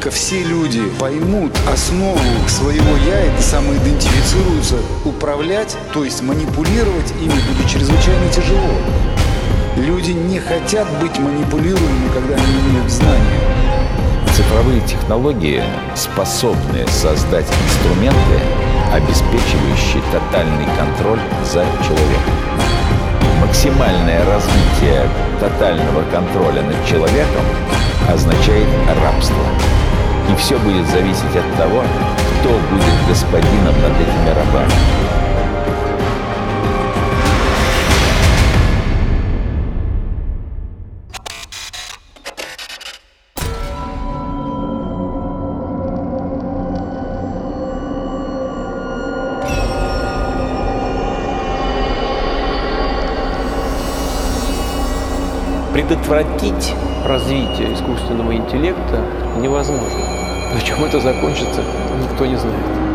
только все люди поймут основу своего «я» и самоидентифицируются, управлять, то есть манипулировать ими будет чрезвычайно тяжело. Люди не хотят быть манипулируемыми, когда они имеют знания. Цифровые технологии способны создать инструменты, обеспечивающие тотальный контроль за человеком. Максимальное развитие тотального контроля над человеком означает рабство. И все будет зависеть от того, кто будет господином над этими рабами. Предотвратить развитие искусственного интеллекта невозможно. Но чем это закончится, никто не знает.